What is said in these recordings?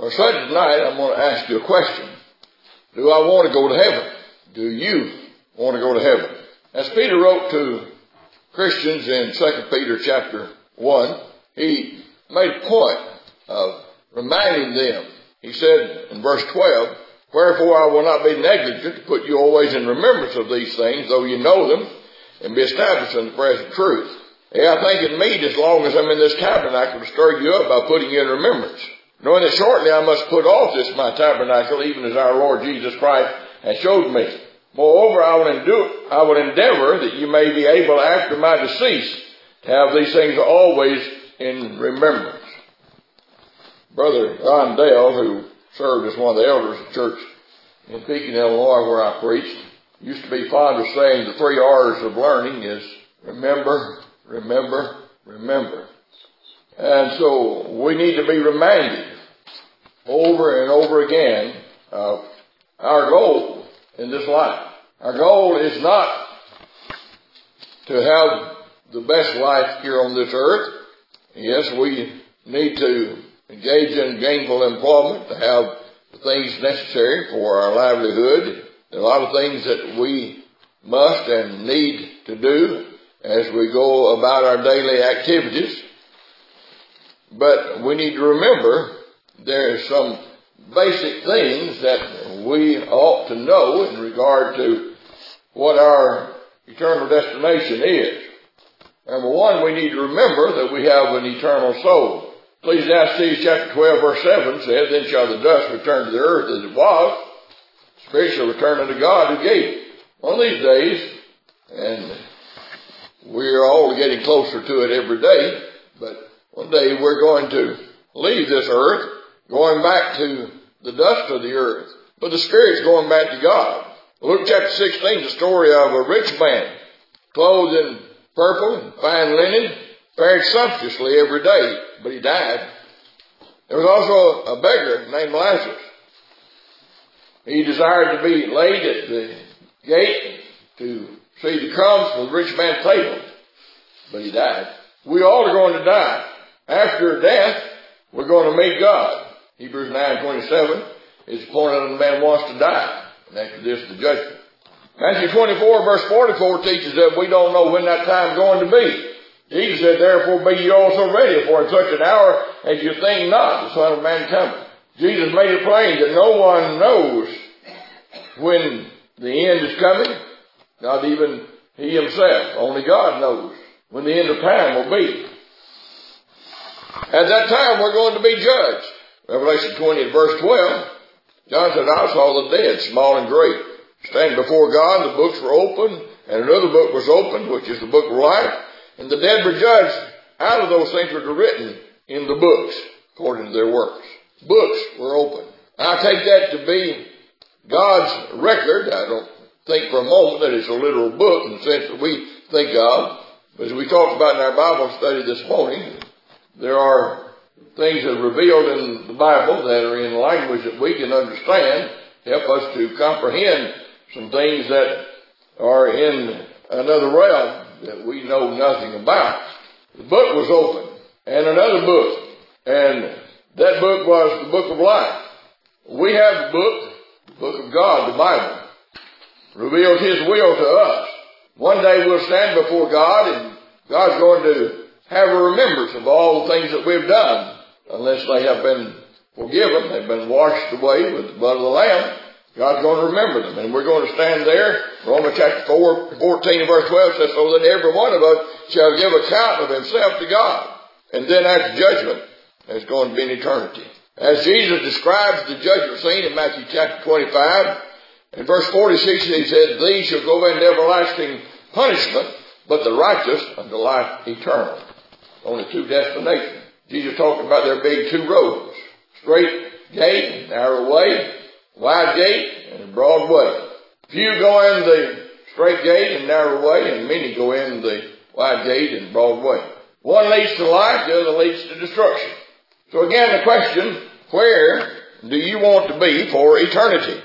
For such tonight, I'm going to ask you a question. Do I want to go to heaven? Do you want to go to heaven? As Peter wrote to Christians in 2 Peter chapter 1, he made a point of reminding them. He said in verse 12, Wherefore I will not be negligent to put you always in remembrance of these things, though you know them, and be established in the present truth. I think it meet as long as I'm in this tabernacle to stir you up by putting you in remembrance, knowing that shortly I must put off this my tabernacle, even as our Lord Jesus Christ has showed me. Moreover, I will endeavor that you may be able after my decease to have these things always in remembrance. Brother Don Dale, who served as one of the elders of the church in Pekin, Illinois, where I preached, used to be fond of saying the 3 R's of learning is remember, remember, remember. And so we need to be reminded over and over again of our goal in this life. Our goal is not to have the best life here on this earth. Yes, we need to engage in gainful employment to have the things necessary for our livelihood. There are a lot of things that we must and need to do as we go about our daily activities. But we need to remember there are some basic things that we ought to know in regard to what our eternal destination is. Number one, we need to remember that we have an eternal soul. Ecclesiastes chapter 12 verse 7 says, Then shall the dust return to the earth as it was, spirit shall return unto God who gave it. One of these days, and we're all getting closer to it every day, but one day we're going to leave this earth, going back to the dust of the earth. But the Spirit's going back to God. Luke chapter 16, the story of a rich man, clothed in purple and fine linen, fared sumptuously every day, but he died. There was also a beggar named Lazarus. He desired to be laid at the gate to see the crumbs from the rich man's table, but he died. We all are going to die. After death, we're going to meet God. Hebrews 9:27 is appointed unto man once to die, and after this the judgment. Matthew 24 verse 44 teaches that we don't know when that time is going to be. Jesus said, Therefore be ye also ready, for in such an hour as you think not, the Son of Man cometh. Jesus made it plain that no one knows when the end is coming, not even he himself. Only God knows when the end of time will be. At that time we're going to be judged. Revelation 20 verse 12, John said, I saw the dead, small and great, stand before God. The books were opened, and another book was opened, which is the book of life. And the dead were judged out of those things which were written in the books, according to their works. Books were opened. I take that to be God's record. I don't think for a moment that it's a literal book in the sense that we think of. But as we talked about in our Bible study this morning, there are things that are revealed in the Bible that are in language that we can understand, help us to comprehend some things that are in another realm that we know nothing about. The book was open, and another book, and that book was the book of life. We have the book of God, the Bible, reveals His will to us. One day we'll stand before God, and God's going to have a remembrance of all the things that we've done, unless they have been forgiven, they've been washed away with the blood of the Lamb. God's going to remember them, and we're going to stand there. Romans chapter 14 verse 12 says, So that every one of us shall give account of himself to God. And then after judgment, there's going to be an eternity. As Jesus describes the judgment scene in Matthew chapter 25, in verse 46 he said, These shall go into everlasting punishment, but the righteous unto life eternal. Only two destinations. Jesus talked about there being two roads, straight gate and narrow way, wide gate and a broad way. Few go in the straight gate and narrow way, and many go in the wide gate and broad way. One leads to life, the other leads to destruction. So again, the question, where do you want to be for eternity?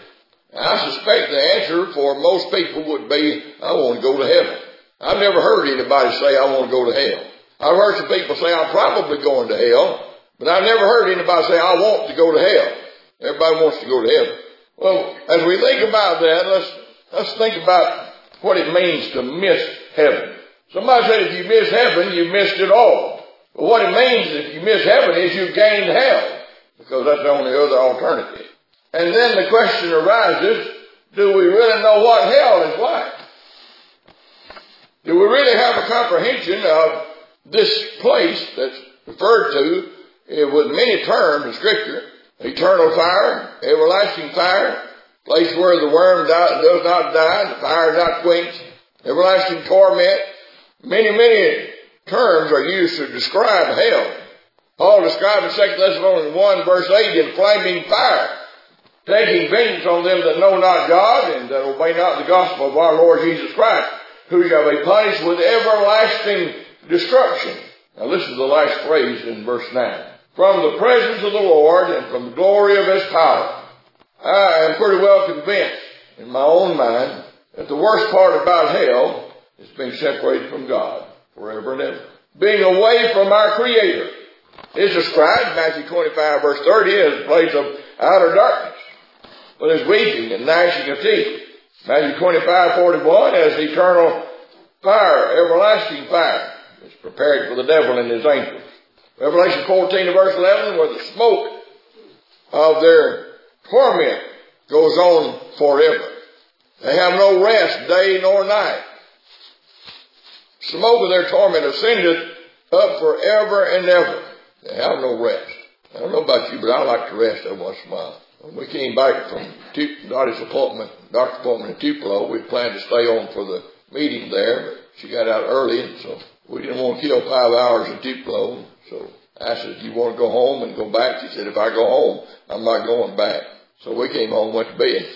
I suspect the answer for most people would be, I want to go to heaven. I've never heard anybody say, I want to go to hell. I've heard some people say, I'm probably going to hell, But I've never heard anybody say, I want to go to hell. Everybody wants to go to heaven. Well, as we think about that, let's think about what it means to miss heaven. Somebody said if you miss heaven, you missed it all. But what it means if you miss heaven is you gained hell, because that's the only other alternative. And then the question arises, do we really know what hell is like? Do we really have a comprehension of this place that's referred to with many terms in Scripture? Eternal fire, everlasting fire, place where the worm does not die, the fire is not quenched, everlasting torment. Many terms are used to describe hell. Paul described in 2 Thessalonians 1 verse 8 in flaming fire, taking vengeance on them that know not God and that obey not the gospel of our Lord Jesus Christ, who shall be punished with everlasting destruction. Now listen to the last phrase in verse 9. From the presence of the Lord and from the glory of His power. I am pretty well convinced in my own mind that the worst part about hell is being separated from God forever and ever. Being away from our Creator is described in Matthew 25 verse 30 as a place of outer darkness. But there's weeping and gnashing of teeth. Matthew 25:41 as eternal fire, everlasting fire. It's prepared for the devil and his angels. Revelation 14 verse 11, where the smoke of their torment goes on forever. They have no rest day nor night. Smoke of their torment ascendeth up forever and ever. They have no rest. I don't know about you, but I like to rest every once in a while. When we came back from doctor's appointment in Tupelo, we planned to stay on for the meeting there, but she got out early, and so we didn't want to kill 5 hours in Tupelo. So I said, do you want to go home and go back? She said, if I go home, I'm not going back. So we came home and went to bed.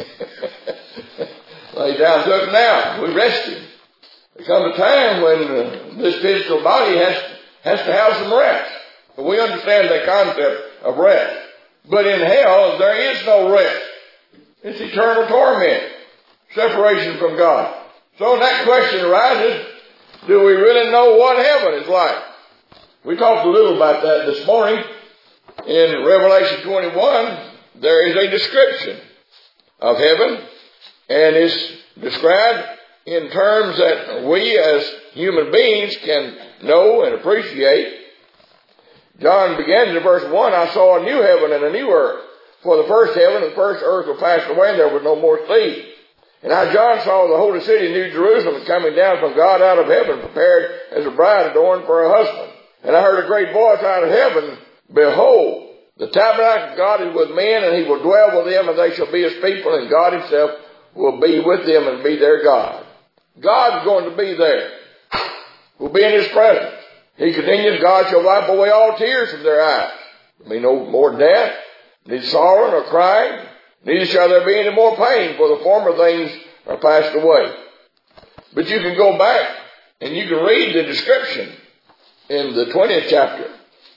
Lay down, took a nap. We rested. There comes a time when this physical body has to have some rest. But we understand the concept of rest. But in hell, there is no rest. It's eternal torment. Separation from God. So that question arises, do we really know what heaven is like? We talked a little about that this morning. In Revelation 21, there is a description of heaven, and it's described in terms that we as human beings can know and appreciate. John begins in verse 1, I saw a new heaven and a new earth. For the first heaven and the first earth were passed away, and there was no more sea. And I, John, saw the holy city, New Jerusalem, coming down from God out of heaven, prepared as a bride adorned for her husband. And I heard a great voice out of heaven, Behold, the tabernacle of God is with men, and He will dwell with them, and they shall be His people, and God Himself will be with them and be their God. God's going to be there. We'll be in His presence. He continues, God shall wipe away all tears from their eyes. There will be no more death, neither sorrow nor crying, neither shall there be any more pain, for the former things are passed away. But you can go back and you can read the description in the 20th chapter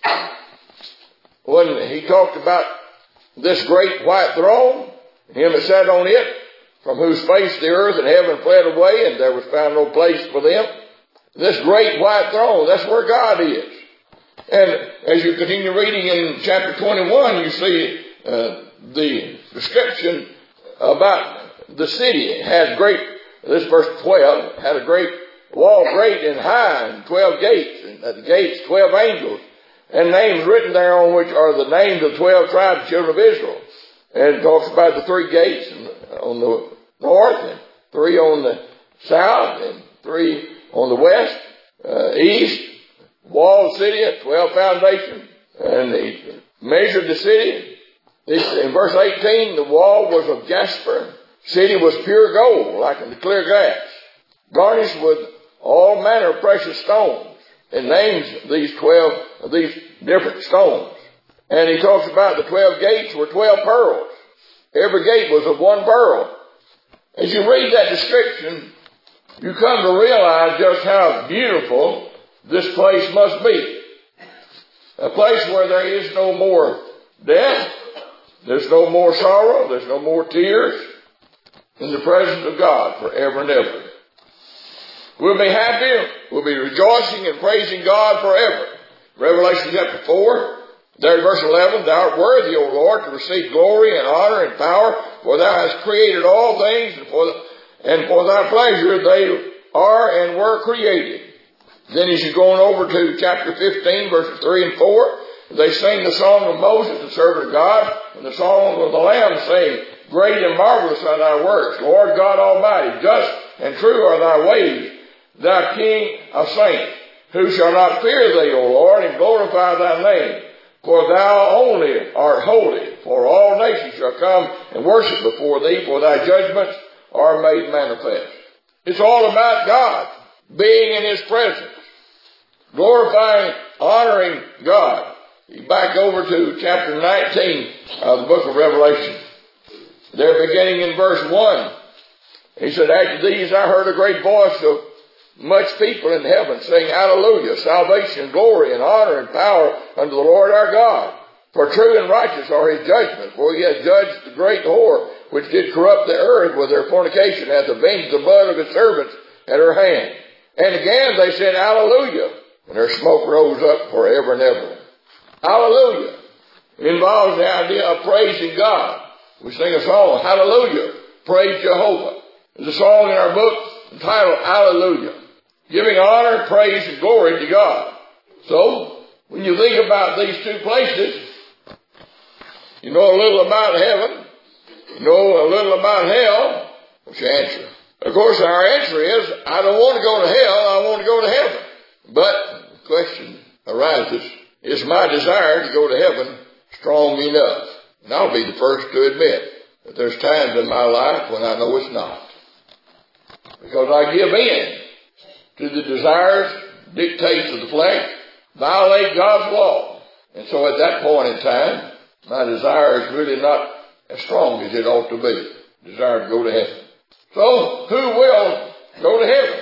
when he talked about this great white throne, him that sat on it, from whose face the earth and heaven fled away, and there was found no place for them. This great white throne, that's where God is. And as you continue reading in chapter 21, you see the description about the city. It had this verse 12, had a great wall, great and high, and 12 gates, and at the gates 12 angels, and names written thereon, which are the names of 12 tribes of children of Israel. And it talks about the 3 gates on the north, and 3 on the south, and 3 on the west, east, walled city at 12 foundations, and they measured the city. In verse 18, the wall was of jasper, city was pure gold, like in the clear glass, garnished with all manner of precious stones. It names these different stones. And he talks about the 12 gates were 12 pearls. Every gate was of 1 pearl. As you read that description, you come to realize just how beautiful this place must be. A place where there is no more death, there's no more sorrow, there's no more tears, in the presence of God forever and ever. We'll be happy, we'll be rejoicing and praising God forever. Revelation chapter 4 There in verse 11, thou art worthy, O Lord, to receive glory and honor and power, for thou hast created all things, and for thy pleasure they are and were created. Then as you go on over to chapter 15, verses 3 and 4, they sing the song of Moses, the servant of God, and the song of the Lamb, saying, great and marvelous are thy works, Lord God Almighty. Just and true are thy ways, thou King of saints. Who shall not fear thee, O Lord, and glorify thy name? For thou only art holy, for all nations shall come and worship before thee, for thy judgments are made manifest. It's all about God being in His presence, glorifying, honoring God. Back over to chapter 19 of the book of Revelation. There beginning in verse 1, he said, after these I heard a great voice of much people in heaven saying, Hallelujah, salvation, glory, and honor, and power unto the Lord our God. For true and righteous are His judgments, for He hath judged the great whore, which did corrupt the earth with her fornication, hath avenged the blood of His servants at her hand. And again they said, Hallelujah, and her smoke rose up forever and ever. Hallelujah involves the idea of praising God. We sing a song, Hallelujah, praise Jehovah. There's a song in our book entitled Hallelujah, giving honor, praise, and glory to God. So, when you think about these two places, you know a little about heaven, you know a little about hell. What's your answer? Of course, our answer is, I don't want to go to hell, I want to go to heaven. But the question arises, is my desire to go to heaven strong enough? And I'll be the first to admit that there's times in my life when I know it's not. Because I give in to the desires, dictates of the flesh, violate God's law. And so at that point in time, my desire is really not as strong as it ought to be. Desire to go to heaven. So, who will go to heaven?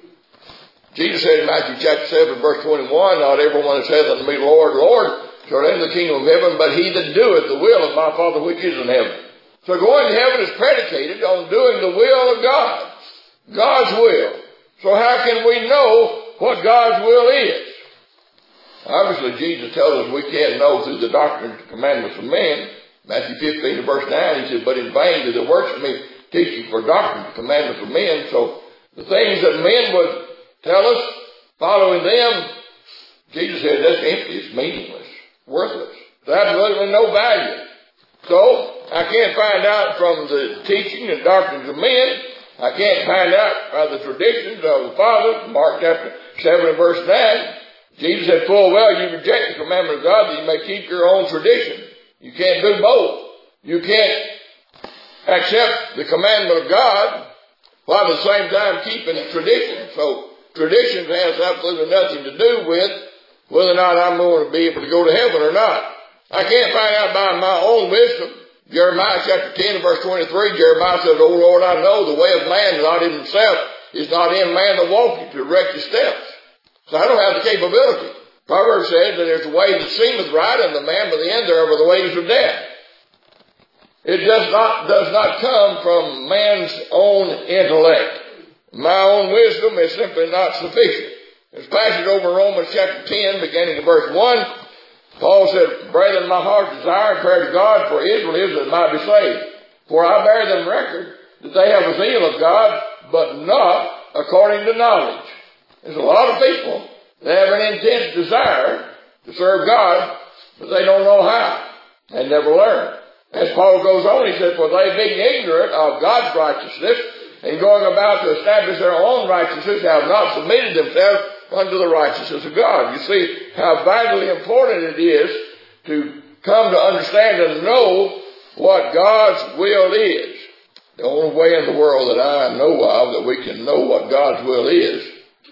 Jesus said in Matthew chapter 7, verse 21, not everyone that saith unto me, Lord, Lord, shall enter the kingdom of heaven, but he that doeth the will of my Father which is in heaven. So going to heaven is predicated on doing the will of God. God's will. So how can we know what God's will is? Obviously, Jesus tells us we can't know through the doctrines and commandments of men. Matthew 15 and verse 9, he said, but in vain do they worship me, teaching for doctrines and commandments of men. So the things that men would tell us, following them, Jesus said, that's empty, it's meaningless, worthless. There's absolutely no value. So, I can't find out from the teaching and doctrines of men. I can't find out by the traditions of the Father. Mark chapter 7 and verse 9. Jesus said, full well, you reject the commandment of God that you may keep your own tradition. You can't do both. You can't accept the commandment of God while at the same time keeping the tradition. So, tradition has absolutely nothing to do with whether or not I'm going to be able to go to heaven or not. I can't find out by my own wisdom. Jeremiah chapter 10 and verse 23, Jeremiah says, O Lord, I know the way of man is not in himself, is not in man to walk it, to direct his steps. So I don't have the capability. Proverbs says that there's a way that seemeth right, and the man by the end thereof are the ways of death. It does not come from man's own intellect. My own wisdom is simply not sufficient. There's a passage over in Romans chapter 10, beginning in verse 1. Paul said, brethren, my heart's desire and prayer to God for Israel is that it might be saved. For I bear them record that they have a zeal of God, but not according to knowledge. There's a lot of people that have an intense desire to serve God, but they don't know how and never learn. As Paul goes on, he said, for they being ignorant of God's righteousness and going about to establish their own righteousness have not submitted themselves unto the righteousness of God. You see how vitally important it is to come to understand and know what God's will is. The only way in the world that I know of that we can know what God's will is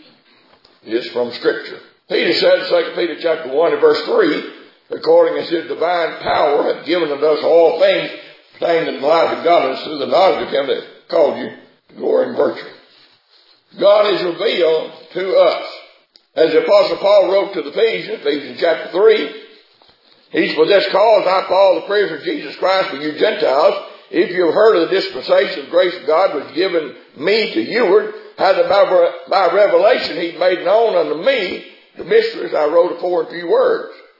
from Scripture. Peter said in 2 Peter chapter 1 and verse 3, according as his divine power hath given unto us all things pertaining to the life of godliness through the knowledge of him that called you to glory and virtue. God is revealed to us. As the Apostle Paul wrote to the Ephesians chapter 3, he's for this cause I, Paul, the prisoner of Jesus Christ, for you Gentiles, if you have heard of the dispensation of grace of God which given me to youward, how that by revelation he made known unto me the mysteries I wrote afore in few words.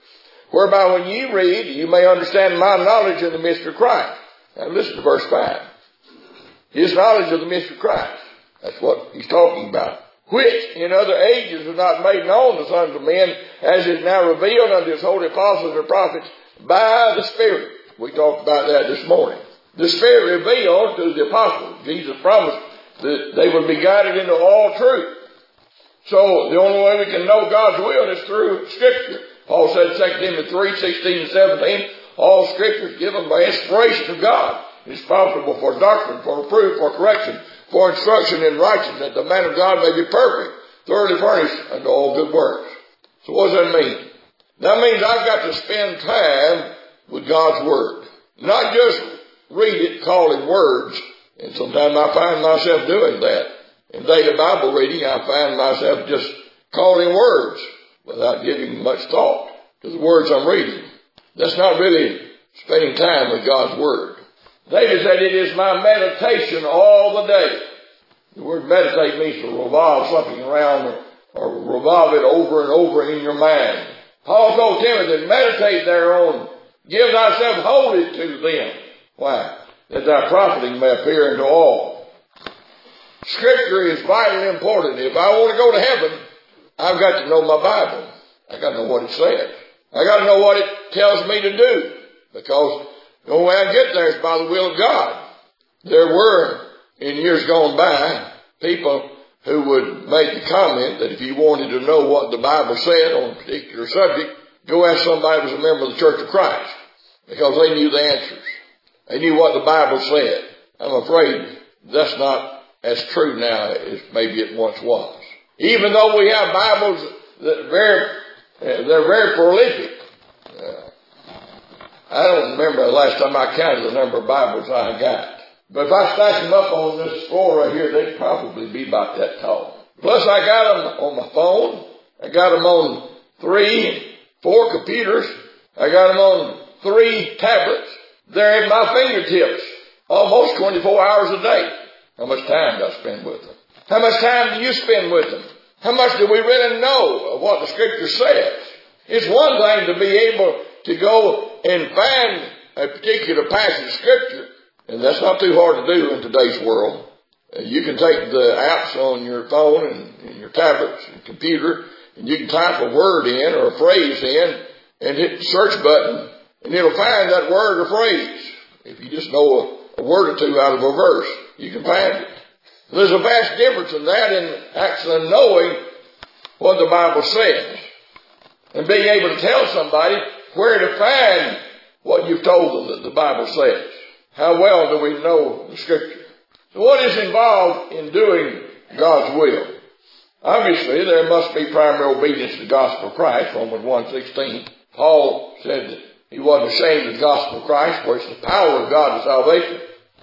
Whereby when ye read, you may understand my knowledge of the mystery of Christ. Now listen to verse 5. His knowledge of the mystery of Christ. That's what he's talking about. Which in other ages was not made known to sons of men, as is now revealed unto his holy apostles and prophets by the Spirit. We talked about that this morning. The Spirit revealed to the apostles. Jesus promised that they would be guided into all truth. So the only way we can know God's will is through Scripture. Paul said 2 Timothy 3:16 and 17, all Scripture is given by inspiration of God. It is profitable for doctrine, for reproof, for correction, for instruction in righteousness, that the man of God may be perfect, thoroughly furnished unto all good works. So what does that mean? That means I've got to spend time with God's Word. Not just read it, calling words. And sometimes I find myself doing that. In daily Bible reading, I find myself just calling words without giving much thought to the words I'm reading. That's not really spending time with God's Word. David said, it is my meditation all the day. The word meditate means to revolve something around or revolve it over and over in your mind. Paul told Timothy, meditate thereon, give thyself wholly to them. Why? That thy profiting may appear unto all. Scripture is vitally important. If I want to go to heaven, I've got to know my Bible. I've got to know what it says. I've got to know what it tells me to do. Because the only way I get there is by the will of God. There were, in years gone by, people who would make the comment that if you wanted to know what the Bible said on a particular subject, go ask somebody who was a member of the Church of Christ. Because they knew the answers. They knew what the Bible said. I'm afraid that's not as true now as maybe it once was. Even though we have Bibles that they're very prolific. I don't remember the last time I counted the number of Bibles I got. But if I stack them up on this floor right here, they'd probably be about that tall. Plus I got them on my phone. I got them on 4 computers. I got them on 3 tablets. They're at my fingertips almost 24 hours a day. How much time do I spend with them? How much time do you spend with them? How much do we really know of what the Scripture says? It's one thing to be able to go and find a particular passage of Scripture, and that's not too hard to do in today's world. You can take the apps on your phone and your tablets and computer, and you can type a word in or a phrase in and hit the search button, and it'll find that word or phrase. If you just know a word or two out of a verse, you can find it. There's a vast difference in that and actually knowing what the Bible says and being able to tell somebody where to find what you've told them that the Bible says. How well do we know the Scripture? So what is involved in doing God's will? Obviously, there must be primary obedience to the gospel of Christ, Romans 1:16. Paul said that he wasn't ashamed of the gospel of Christ, for it's the power of God to salvation.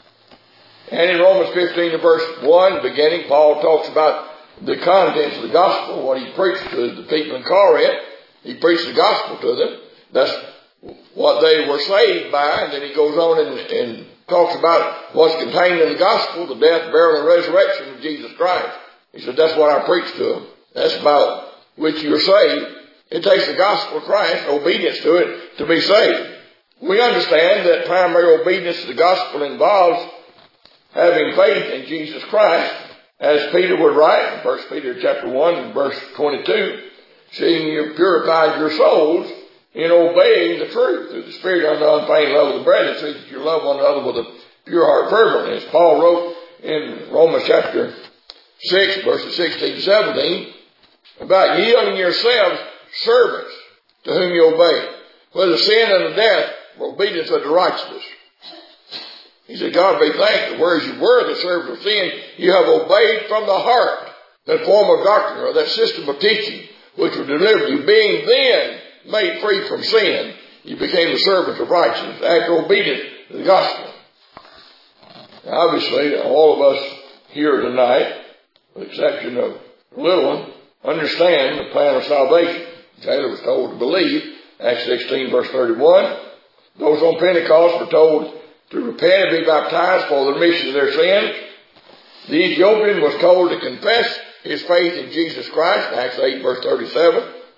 And in Romans 15 and verse 1, beginning, Paul talks about the contents of the gospel, what he preached to the people in Corinth. He preached the gospel to them. That's what they were saved by. And then he goes on and talks about what's contained in the gospel, the death, burial, and resurrection of Jesus Christ. He said, that's what I preached to them. That's about which you're saved. It takes the gospel of Christ, obedience to it, to be saved. We understand that primary obedience to the gospel involves having faith in Jesus Christ, as Peter would write in 1 Peter chapter 1 and verse 22, seeing you purified your souls in obeying the truth through the Spirit unto unfeigned love of the brethren, so that you love one another with a pure heart fervently. As Paul wrote in Romans chapter 6, verses 16 and 17, about yielding yourselves servants to whom you obey, whether sin unto death or obedience unto righteousness. He said, God be thanked that whereas you were the servants of sin, you have obeyed from the heart that form of doctrine or that system of teaching which will deliver you. Being then made free from sin, you became the servants of righteousness after obedience to the gospel. Now, obviously, all of us here tonight, with the exception of the little one, understand the plan of salvation. Taylor was told to believe, Acts 16 verse 31. Those on Pentecost were told to repent and be baptized for the remission of their sins. The Ethiopian was told to confess his faith in Jesus Christ, Acts 8 verse 37.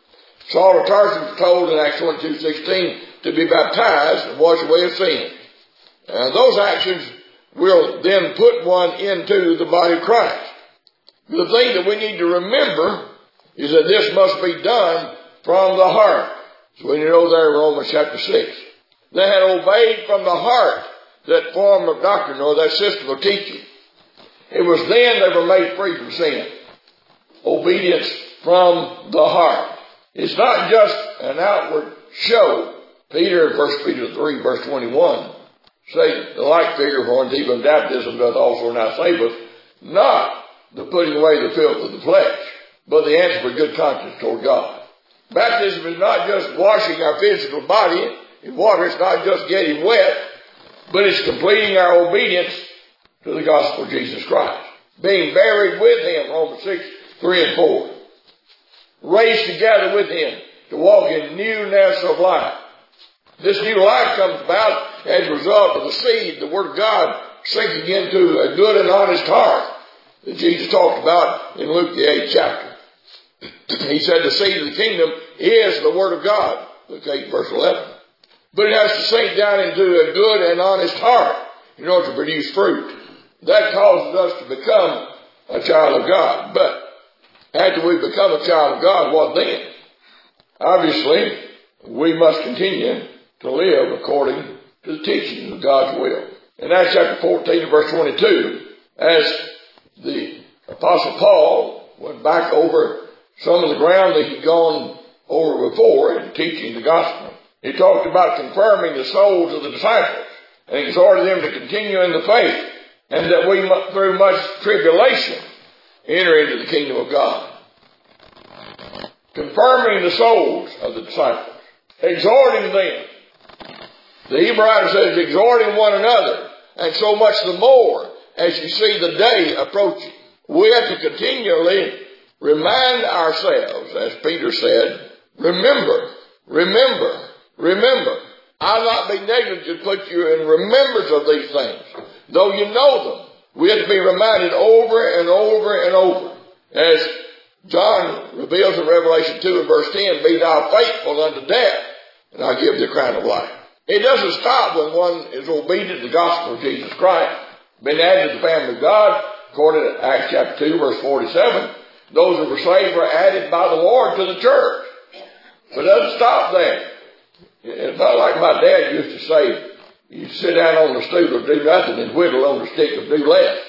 Saul of Tarsus was told in Acts 22:16 to be baptized and wash away his sin. Those actions will then put one into the body of Christ. The thing that we need to remember is that this must be done from the heart. So we know there in Romans chapter 6. They had obeyed from the heart that form of doctrine or that system of teaching. It was then they were made free from sin. Obedience from the heart. It's not just an outward show. Peter, 1 Peter 3, verse 21, say the like figure for unto even baptism doth also now save us, not the putting away the filth of the flesh, but the answer for good conscience toward God. Baptism is not just washing our physical body in water. It's not just getting wet, but it's completing our obedience to the gospel of Jesus Christ. Being buried with him, Romans 6, 3 and 4. Raised together with him to walk in newness of life. This new life comes about as a result of the seed, the Word of God, sinking into a good and honest heart that Jesus talked about in Luke the 8th chapter. He said the seed of the kingdom is the Word of God, Luke 8 verse 11. But it has to sink down into a good and honest heart in order to produce fruit. That causes us to become a child of God. But after we become a child of God, what then? Obviously, we must continue to live according to the teachings of God's will. In Acts chapter 14 verse 22, as the Apostle Paul went back over some of the ground that he'd gone over before in teaching the gospel, he talked about confirming the souls of the disciples and exhorted them to continue in the faith, and that we, through much tribulation, enter into the kingdom of God. Confirming the souls of the disciples, exhorting them. The Hebrew writer says, exhorting one another, and so much the more as you see the day approaching. We have to continually remind ourselves, as Peter said, remember. I'll not be negligent to put you in remembrance of these things, though you know them. We have to be reminded over and over and over. As John reveals in Revelation 2 and verse 10, be thou faithful unto death, and I'll give thee a crown of life. It doesn't stop when one is obedient to the gospel of Jesus Christ, been added to the family of God, according to Acts chapter 2 verse 47. Those who were saved were added by the Lord to the church. But it doesn't stop there. It's not like my dad used to say, you sit down on the stool and do nothing and whittle on the stick and do less.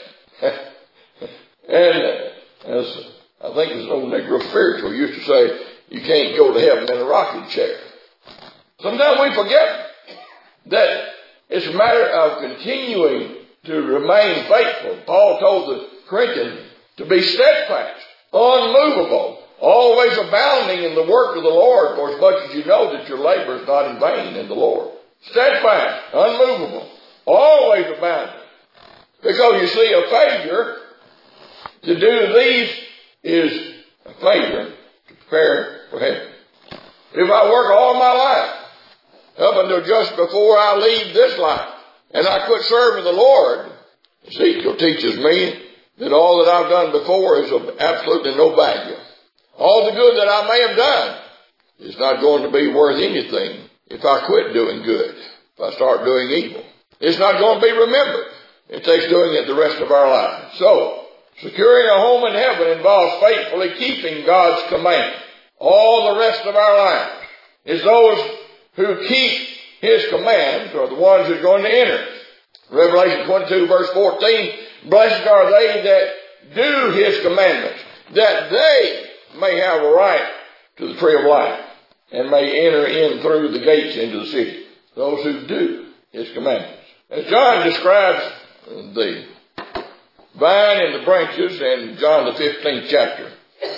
And as I think this old Negro spiritual used to say, you can't go to heaven in a rocking chair. Sometimes we forget that it's a matter of continuing to remain faithful. Paul told the Corinthians to be steadfast, unmovable, always abounding in the work of the Lord, for as much as you know that your labor is not in vain in the Lord. Steadfast, unmovable, always abounding. Because you see, a failure to do these is a failure to prepare for heaven. If I work all my life, up until just before I leave this life, and I quit serving the Lord, Ezekiel teaches me that all that I've done before is of absolutely no value. All the good that I may have done is not going to be worth anything if I quit doing good, if I start doing evil. It's not going to be remembered. It takes doing it the rest of our lives. So, securing a home in heaven involves faithfully keeping God's command. All the rest of our lives is those who keep His commands are the ones who are going to enter. Revelation 22 verse 14, blessed are they that do His commandments, that they may have a right to the tree of life and may enter in through the gates into the city. Those who do His commandments. As John describes the vine and the branches in John the 15th chapter,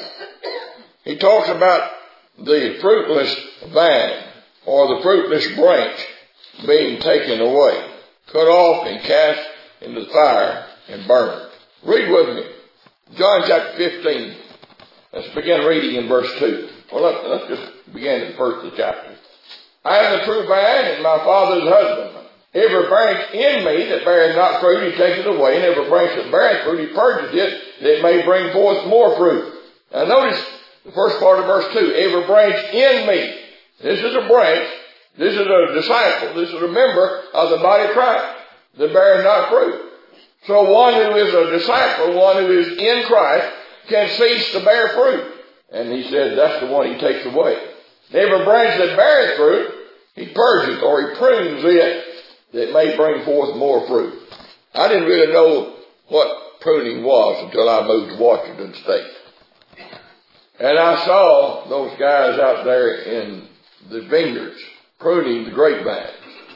he talks about the fruitless vine or the fruitless branch being taken away, cut off and cast into the fire and burned. Read with me. John chapter 15. Let's begin reading in verse 2. Well, let's just begin at the first of the chapter. I am the true vine, and my Father is husbandman. Every branch in me that beareth not fruit, He taketh away, and every branch that beareth fruit, He purges it, that it may bring forth more fruit. Now notice The first part of verse 2, every branch in me. This is a branch. This is a disciple. This is a member of the body of Christ that bears not fruit. So one who is a disciple, one who is in Christ, can cease to bear fruit. And he said that's the one he takes away. Every branch that bears fruit, he purges or he prunes it that may bring forth more fruit. I didn't really know what pruning was until I moved to Washington State. And I saw those guys out there in the vineyards pruning the grapevines.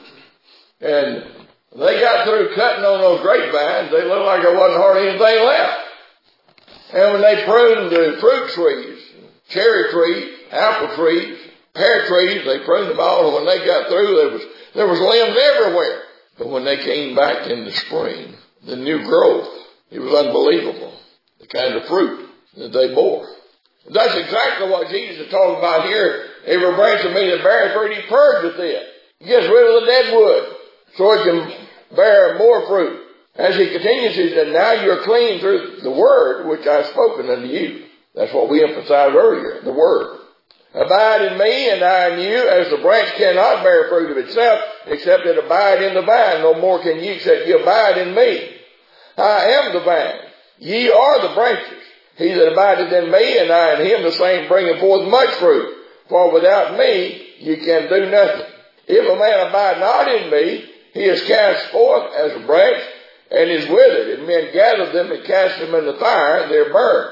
And they got through cutting on those grapevines, they looked like there wasn't hardly anything left. And when they pruned the fruit trees, cherry trees, apple trees, pear trees, they pruned them all. And when they got through, there was limbs everywhere. But when they came back in the spring, the new growth, it was unbelievable, the kind of fruit that they bore. And that's exactly what Jesus is talking about here. Every branch of me that bears fruit, he purges it. He gets rid of the dead wood so it can bear more fruit. As he continues, he said, now you are clean through the word which I have spoken unto you. That's what we emphasized earlier, the word. Abide in me and I in you, as the branch cannot bear fruit of itself, except it abide in the vine. No more can ye, except ye abide in me. I am the vine. Ye are the branches. He that abideth in me and I in him, the same bringeth forth much fruit. For without me ye can do nothing. If a man abide not in me, he is cast forth as a branch and is withered, and men gather them and cast them in the fire, and they're burned.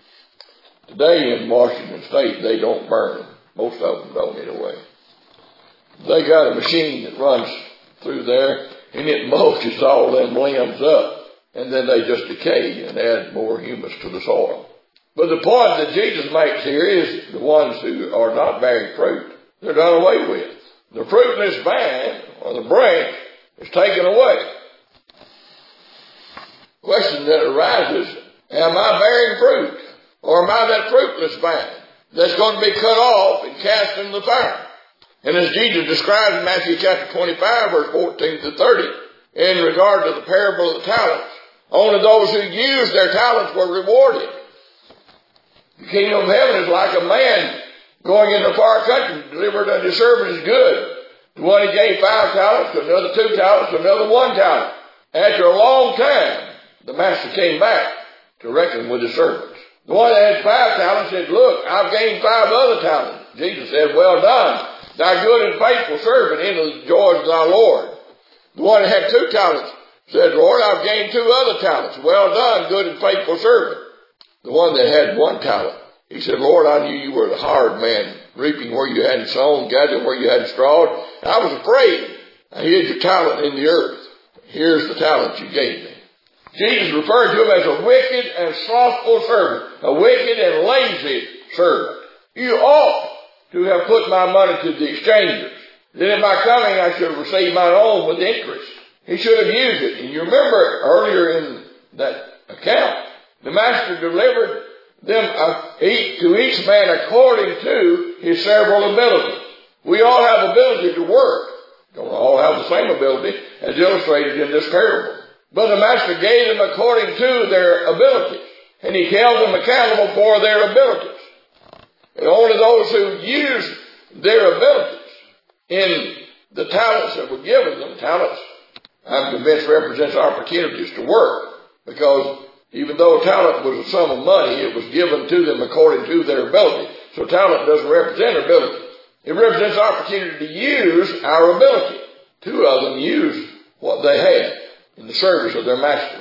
Today in Washington State, they don't burn them. Most of them don't anyway. They got a machine that runs through there, and it mulches all them limbs up. And then they just decay and add more humus to the soil. But the point that Jesus makes here is the ones who are not bearing fruit, they're done away with. The fruitless vine, or the branch, is taken away. The question that arises, am I bearing fruit? Or am I that fruitless vine that's going to be cut off and cast in the fire? And as Jesus describes in Matthew chapter 25, verse 14 to 30, in regard to the parable of the talents, only those who used their talents were rewarded. The kingdom of heaven is like a man going into a far country to deliver unto his servant his good. To one he gave 5 talents, to another 2 talents, to another 1 talent. After a long time, the master came back to reckon with his servants. The one that had 5 talents said, look, I've gained 5 other talents. Jesus said, well done, thou good and faithful servant, into the joy of thy Lord. The one that had 2 talents said, Lord, I've gained 2 other talents. Well done, good and faithful servant. The one that had 1 talent, he said, Lord, I knew you were the hard man, reaping where you hadn't sown, gathering where you hadn't strawed. I was afraid. I hid your talent in the earth. Here's the talent you gave me. Jesus referred to him as a wicked and slothful servant, a wicked and lazy servant. You ought to have put my money to the exchangers. Then in my coming I should have received mine own with interest. He should have used it. And you remember earlier in that account, the master delivered them to each man according to his several abilities. We all have ability to work. Don't all have the same ability as illustrated in this parable. But the master gave them according to their abilities. And he held them accountable for their abilities. And only those who used their abilities in the talents that were given them, talents, I'm convinced, represents opportunities to work. Because even though talent was a sum of money, it was given to them according to their ability. So talent doesn't represent ability. It represents opportunity to use our ability. 2 of them used what they had in the service of their master.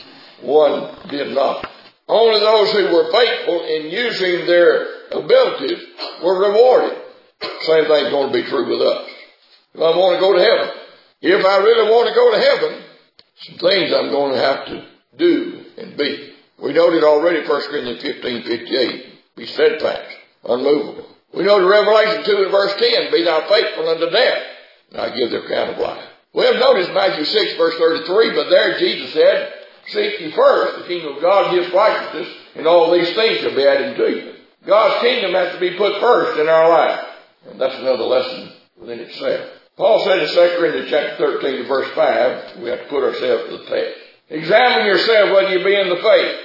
1 did not. Only those who were faithful in using their abilities were rewarded. Same thing's going to be true with us. If I want to go to heaven, if I really want to go to heaven, some things I'm going to have to do and be. We noted already 1 Corinthians 15:58. Be steadfast, unmovable. We know the Revelation 2 and verse 10, be thou faithful unto death, and I give the account of life. We have noticed Matthew 6 verse 33, but there Jesus said, seek ye first the kingdom of God and his righteousness, and all these things shall be added to you. God's kingdom has to be put first in our life. And that's another lesson within itself. Paul said in 2 Corinthians chapter 13 verse 5, we have to put ourselves to the test. Examine yourself whether you be in the faith.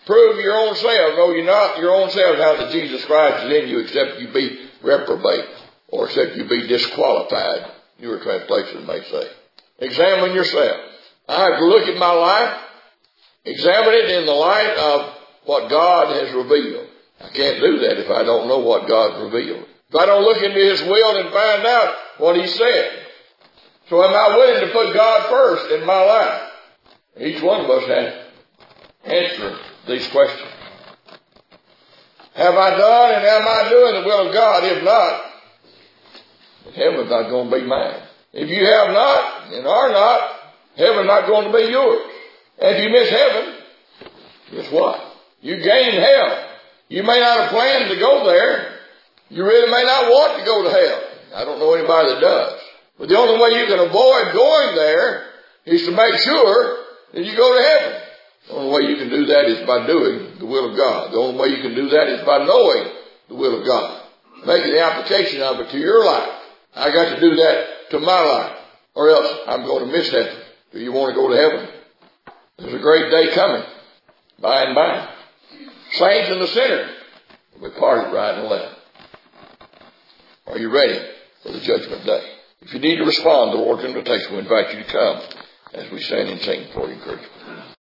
prove your own self. No, you're not your own self now that Jesus Christ is in you, except you be reprobate, or except you be disqualified, your translations may say. Examine yourself. I have to look at my life, examine it in the light of what God has revealed. I can't do that if I don't know what God revealed. If I don't look into His will and find out what He said. So am I willing to put God first in my life? Each one of us has to answer these questions. Have I done and am I doing the will of God? If not, heaven's not going to be mine. If you have not and are not, heaven's not going to be yours. And if you miss heaven, guess what? You gain hell. You may not have planned to go there. You really may not want to go to hell. I don't know anybody that does. But the only way you can avoid going there is to make sure that you go to heaven. The only way you can do that is by doing the will of God. The only way you can do that is by knowing the will of God. Making the application of it to your life. I got to do that to my life, or else I'm going to miss heaven. Do you want to go to heaven? There's a great day coming, by and by. Saints and the sinner will be parted right and left. Are you ready for the judgment day? If you need to respond to the Lord's invitation, we invite you to come as we stand and sing for encouragement.